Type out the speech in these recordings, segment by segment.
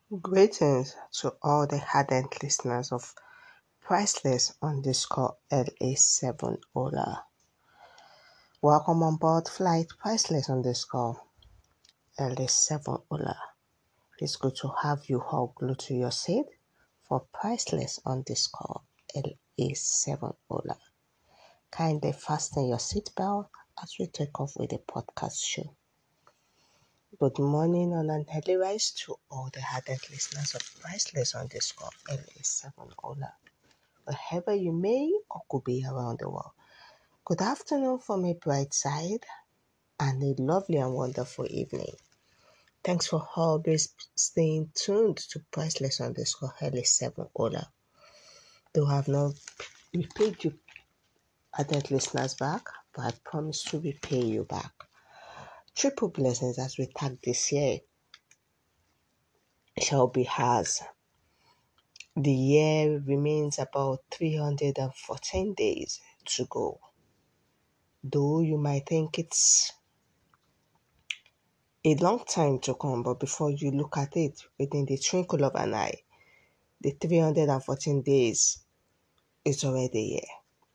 Greetings to all the ardent listeners of Priceless underscore LA7 Ola. Welcome on board flight Priceless underscore LA7 Ola. It's good to have you all glued to your seat for Priceless underscore LA7 Ola. Kindly fasten your seatbelt as we take off with the podcast show. Good morning on an early rise to all the ardent listeners of Priceless underscore LA7 Ola. Wherever you may or could be around the world. Good afternoon from a bright side and a lovely and wonderful evening. Thanks for always staying tuned to Priceless underscore LA7 Ola. Though I have not repaid you added listeners back, but I promise to repay you back. Triple blessings as we tag this year shall be ours. The year remains about 314 days to go. Though you might think it's a long time to come, but before you look at it within the twinkle of an eye, the 314 days is already here.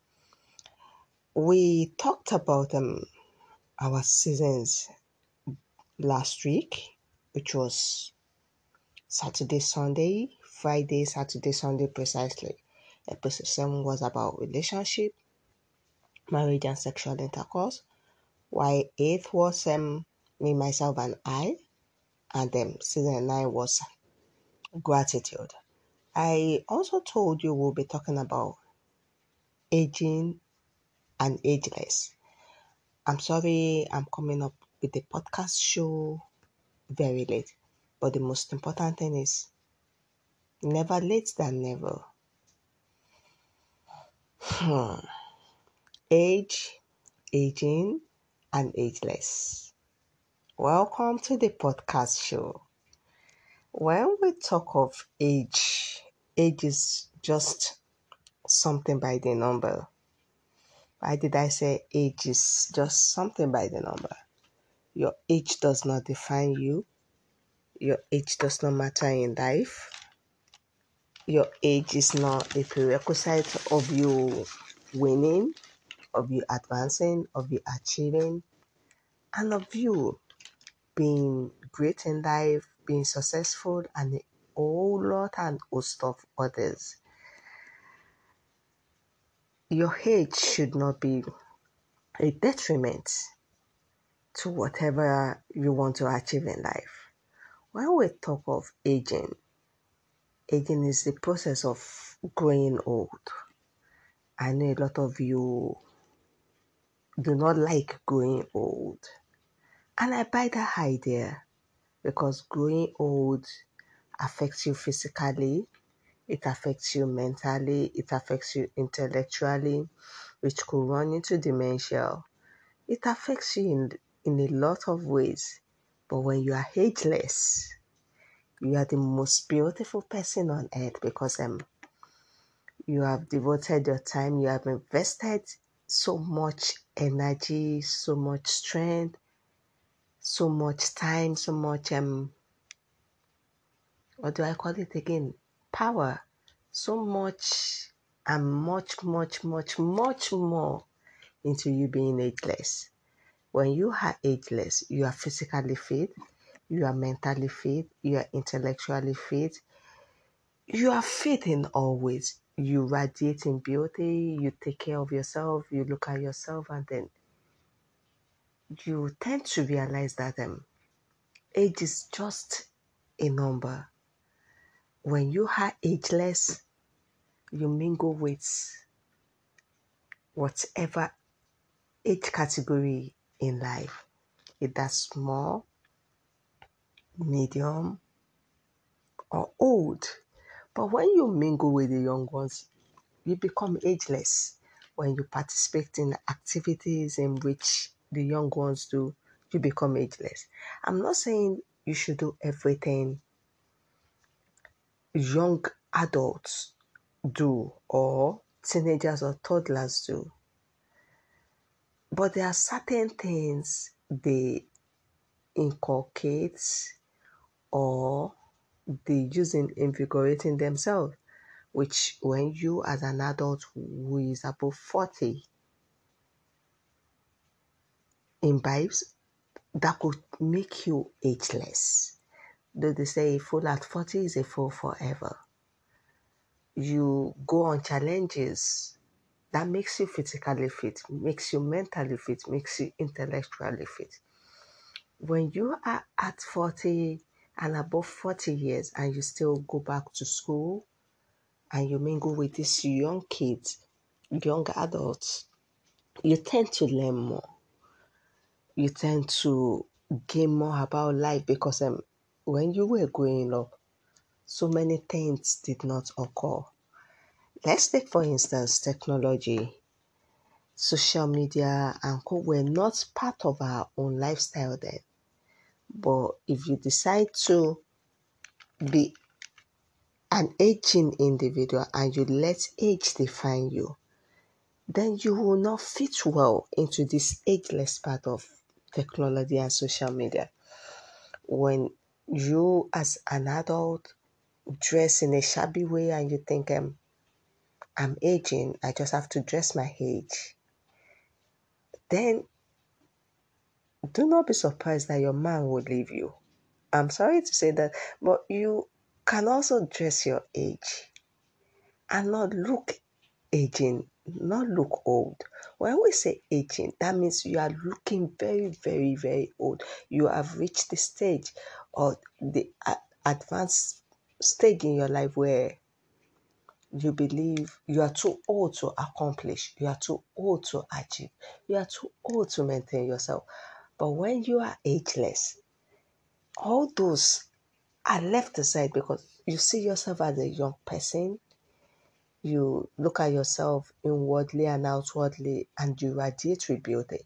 We talked about our seasons last week, which was Saturday, Sunday, Friday, Saturday, Sunday precisely. Episode 7 was about relationship, marriage and sexual intercourse, while 8 was me, myself and I, and season 9 was gratitude. I also told you we'll be talking about aging and ageless. I'm sorry I'm coming up with the podcast show very late, but the most important thing is never late than never. Age, aging, and ageless. Welcome to the podcast show. When we talk of age is just something by the number. Why did I say age is just something by the number? Your age does not define you. Your age does not matter in life. Your age is not a prerequisite of you winning, of you advancing, of you achieving, and of you being great in life, being successful, and a whole lot and host of others. Your age should not be a detriment to whatever you want to achieve in life. When we talk of aging is the process of growing old. I know a lot of you do not like growing old. And I buy that idea because growing old affects you physically, it affects you mentally, it affects you intellectually, which could run into dementia. It affects you in a lot of ways. But when you are ageless, you are the most beautiful person on earth because you have devoted your time, you have invested so much energy, so much strength, so much time, so much what do I call it again? Power. So much and much more into you being ageless. When you are ageless, you are physically fit, you are mentally fit, you are intellectually fit, you are fit in all ways. You radiate in beauty, you take care of yourself, you look at yourself, and then you tend to realize that age is just a number. When you are ageless, you mingle with whatever age category in life, either small, medium, or old. But when you mingle with the young ones, you become ageless. When you participate in activities in which the young ones do, you become ageless. I'm not saying you should do everything young adults do or teenagers or toddlers do. But there are certain things they inculcate or they use in invigorating themselves, which when you as an adult who is above 40 imbibes, that could make you ageless. Though they say a fool at 40 is a fool forever. You go on challenges that makes you physically fit, makes you mentally fit, makes you intellectually fit. When you are at 40 and above 40 years and you still go back to school and you mingle with these young kids, young adults, you tend to learn more. You tend to gain more about life because when you were growing up, so many things did not occur. Let's take, for instance, technology. Social media and co were not part of our own lifestyle then. But if you decide to be an aging individual and you let age define you, then you will not fit well into this ageless part of technology and social media. When you, as an adult, dress in a shabby way and you think, I'm aging, I just have to dress my age, then do not be surprised that your man will leave you. I'm sorry to say that, but you can also dress your age and not look aging, not look old. When we say aging, that means you are looking very, very, very old. You have reached the stage or the advanced stage in your life where you believe you are too old to accomplish, you are too old to achieve, you are too old to maintain yourself. But when you are ageless, all those are left aside because you see yourself as a young person. You look at yourself inwardly and outwardly and you radiate with beauty.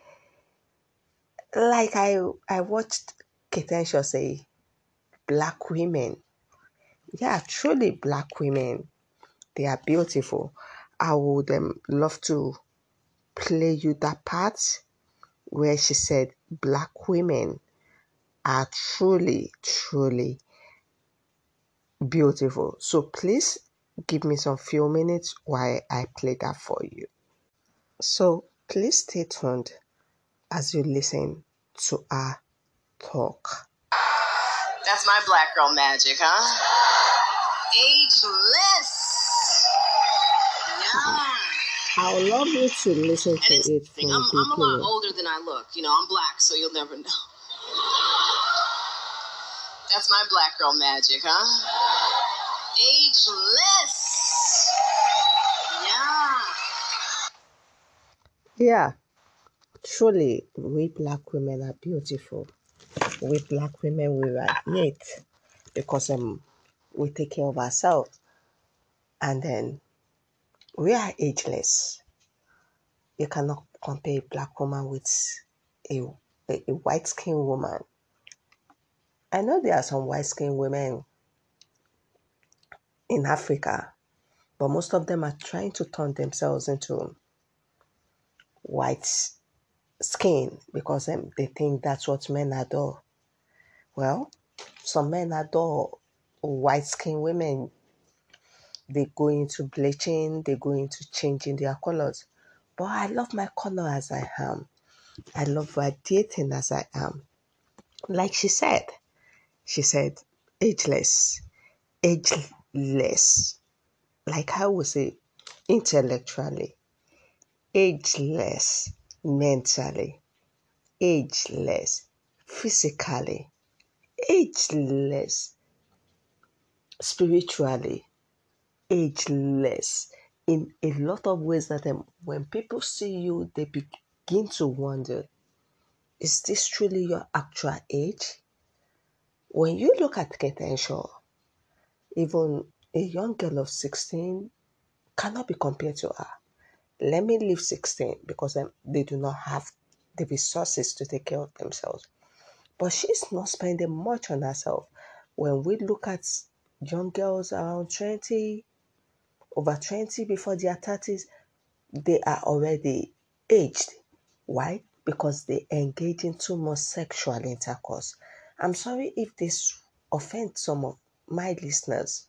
Like I watched Ketenshaw say, black women. Yeah, truly black women. They are beautiful. I would love to play you that part where she said black women are truly, truly beautiful. So please give me some few minutes while I play that for you. So please stay tuned as you listen to our talk. That's my black girl magic, huh? Ageless. Yeah. I would love you to listen to it from I'm a lot older than I look. You know, I'm black, so you'll never know. That's my black girl magic, huh? Ageless. Yeah. Yeah, truly, we black women are beautiful. We black women, we radiate because we take care of ourselves. And then we are ageless. You cannot compare a black woman with a, a white skinned woman. I know there are some white skinned women in Africa, but most of them are trying to turn themselves into white skin because they think that's what men adore. Well, some men adore white skinned women. They go into bleaching, they go into changing their colors. But I love my color as I am. I love radiating as I am. Like she said, ageless, ageless. Like I would say, intellectually, ageless, mentally, ageless, physically, ageless, spiritually, ageless. In a lot of ways that when people see you, they begin to wonder, is this truly your actual age? When you look at Ketenshaw, even a young girl of 16 cannot be compared to her. Let me leave 16 because they do not have the resources to take care of themselves. But she's not spending much on herself. When we look at young girls around 20, over 20 before their 30s, they are already aged. Why? Because they engage in too much sexual intercourse. I'm sorry if this offends some of my listeners,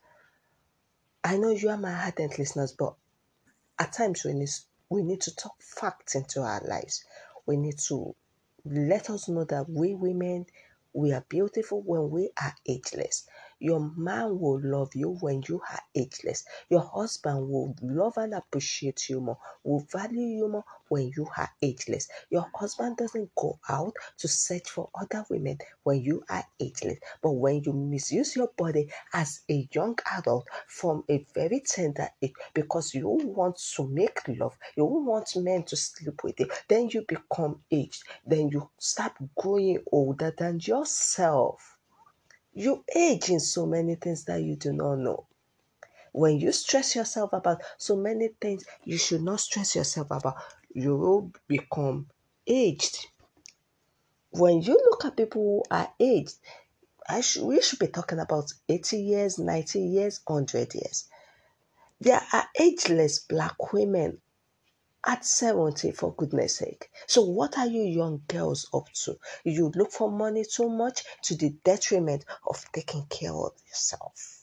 I know you are my ardent listeners, but at times we need to talk facts into our lives. We need to let us know that we women, we are beautiful when we are ageless. Your man will love you when you are ageless. Your husband will love and appreciate you more, will value you more when you are ageless. Your husband doesn't go out to search for other women when you are ageless. But when you misuse your body as a young adult from a very tender age because you want to make love, you want men to sleep with you, then you become aged. Then you start growing older than yourself. You age in so many things that you do not know. When you stress yourself about so many things you should not stress yourself about, you will become aged. When you look at people who are aged, we should be talking about 80 years, 90 years, 100 years. There are ageless black women at 70, for goodness sake. So what are you young girls up to? You look for money too much to the detriment of taking care of yourself.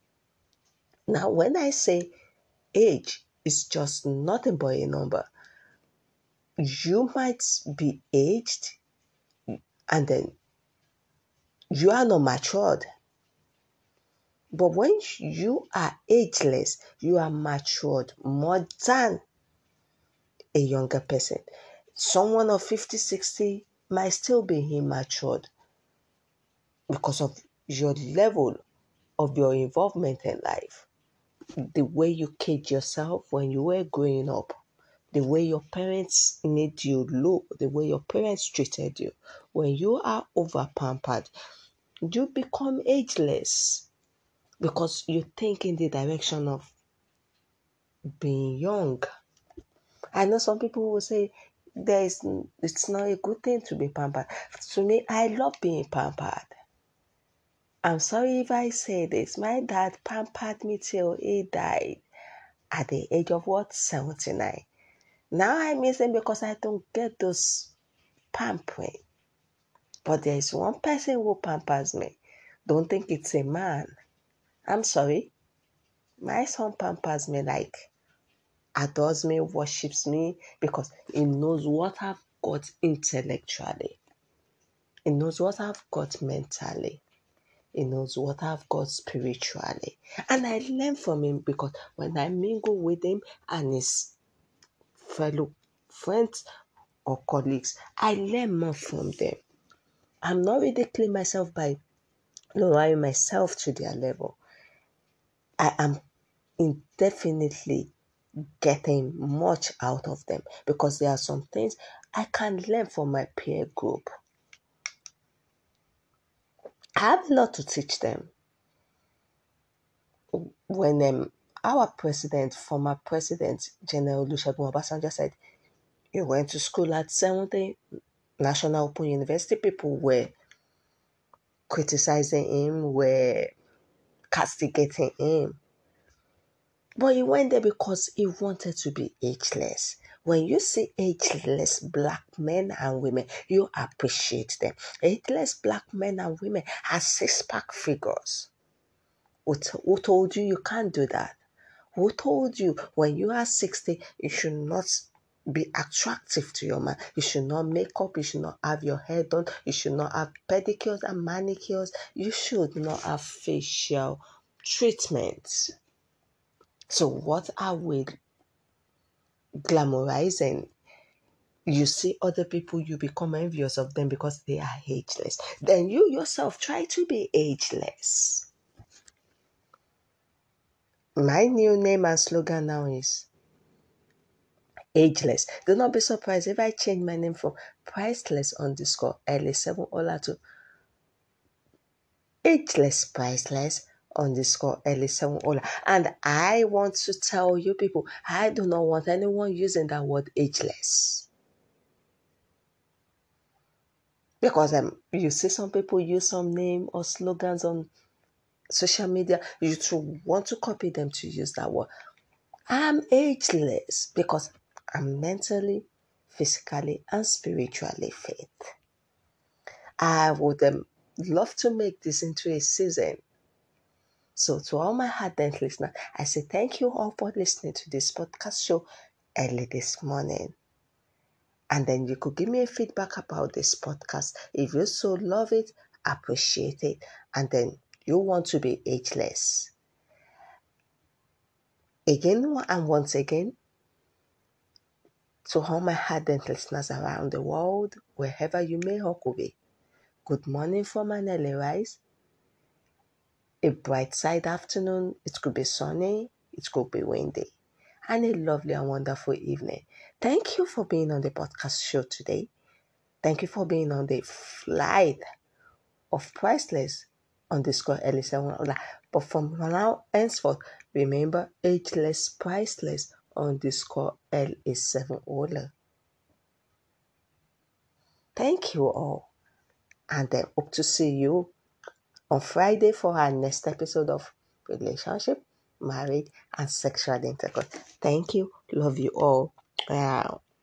Now, when I say age is just nothing but a number, you might be aged and then you are not matured. But when you are ageless, you are matured more than a younger person. Someone of 50, 60 might still be immature because of your level of your involvement in life. The way you cage yourself when you were growing up, the way your parents made you look, the way your parents treated you. When you are over pampered, you become ageless because you think in the direction of being young. I know some people will say it's not a good thing to be pampered. To me, I love being pampered. I'm sorry if I say this. My dad pampered me till he died at the age of what? 79. Now I miss him because I don't get those pampering. But there is one person who pampers me. Don't think it's a man. I'm sorry. My son pampers me like adores me, worships me because he knows what I've got intellectually. He knows what I've got mentally. He knows what I've got spiritually. And I learn from him because when I mingle with him and his fellow friends or colleagues, I learn more from them. I'm not ridiculing myself by lowering myself to their level. I am indefinitely getting much out of them because there are some things I can learn from my peer group. I have a lot to teach them. When our former president, General Olusegun Obasanjo said, he went to school at 70, National Open University, people were criticizing him, were castigating him. But he went there because he wanted to be ageless. When you see ageless black men and women, you appreciate them. Ageless black men and women have six-pack figures. Who told you can't do that? Who told you when you are 60, you should not be attractive to your man? You should not make up. You should not have your hair done. You should not have pedicures and manicures. You should not have facial treatments. So what are we glamorizing? You see other people, you become envious of them because they are ageless. Then you yourself try to be ageless. My new name and slogan now is ageless. Do not be surprised if I change my name from priceless_LA7 Ola to ageless priceless _LA7 Ola. And I want to tell you people, I do not want anyone using that word ageless. Because you see some people use some name or slogans on social media, you too want to copy them to use that word. I'm ageless because I'm mentally, physically, and spiritually fit. I would love to make this into a season So to all my ardent listeners, I say thank you all for listening to this podcast show early this morning. And then you could give me a feedback about this podcast. If you so love it, appreciate it, and then you want to be ageless. Again and once again, to all my ardent listeners around the world, wherever you may or could be, good morning from an early rise, a bright side afternoon, it could be sunny, it could be windy, and a lovely and wonderful evening. Thank you for being on the podcast show today. Thank you for being on the flight of Priceless underscore Elisa. But from now henceforth, remember ageless priceless underscore LA7 Ola. Thank you all, and I hope to see you on Friday for our next episode of Relationship, Marriage, and Sexual Intercourse. Thank you. Love you all. Wow.